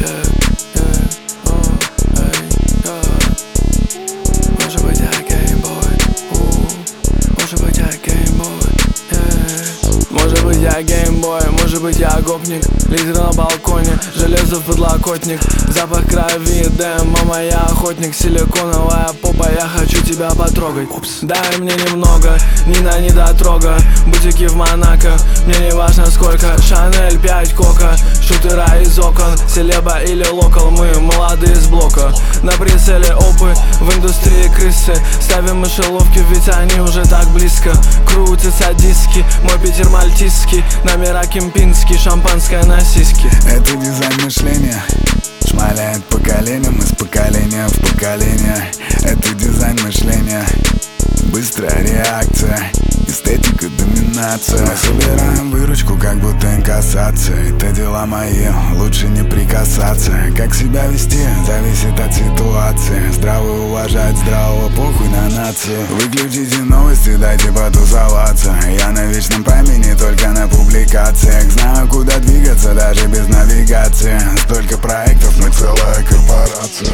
Может быть, я геймбой, может быть, я геймбой, может быть, я геймбой, может быть, я гопник. Лидер на балконе, железо в подлокотник. Запах крови, мама, я охотник. Силиконовая попа, я хочу тебя потрогать. Дай мне немного, Нина недотрога. Бутики в Монако, мне не важно сколько. Шанель, 5 кока, шутера из окон. Селеба или локал, мы молодые с блока. На прицеле опы, в индустрии крысы. Ставим мышеловки, ведь они уже так близко. Крутятся диски, мой Питер мальтийский. Номера кемпинский, шампанское на сиськи. Это дизайн мышления, шмаляет поколением из поколения в поколение. Это дизайн мышления, быстрая реакция, эстетика, доминация. Мы собираем выручку, как будто инкассация. Это дела мои, лучше не прикасаться. Как себя вести, зависит от ситуации. Здраво уважать здравого, похуй на нацию. Выключите новости, дайте потусоваться. Я на вечном памяти, только на публикациях. Знаю, куда двигаться, даже без навигации. Столько проектов, мы целая корпорация.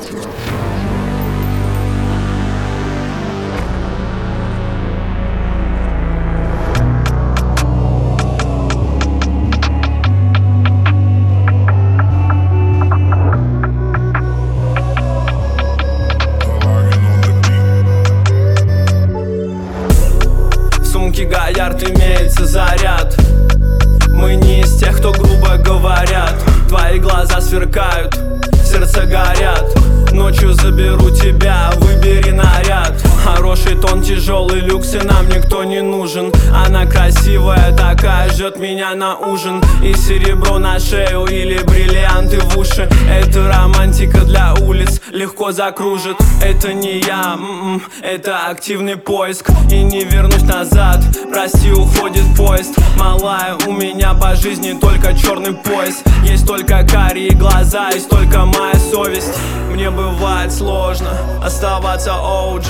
Гаярд имеется заряд. Мы не из тех, кто грубо говорят. Твои глаза сверкают, сердца горят. Ночью заберу тебя, выбери наряд. Хороший тон, тяжелый люкс, и нам никто не нужен. Она красивая такая, ждет меня на ужин. И серебро на шею или бриллианты в уши. Это романтика для улиц, легко закружит. Это не я, это активный поиск. И не вернусь назад, прости, уходит поезд. Малая, у меня по жизни только черный пояс. Есть только карие глаза, есть только моя совесть. Мне бывает сложно оставаться OG.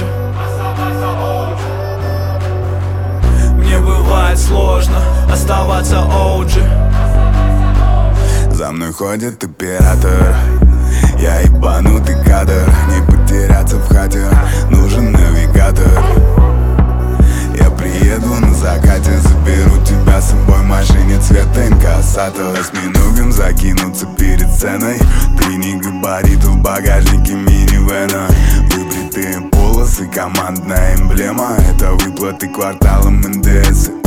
Мне бывает сложно оставаться OG. За мной ходит оператор, я ебанутый кадр. Не потеряться в хате, нужен навигатор. Я приеду на закате, заберу тебя с собой в машине цвета инкассатор. Осьминогом закинуться перед сценой. 3 габаритов в багажнике минивэна. Выбритые полосы, командная эмблема. Это выплаты кварталом НДС.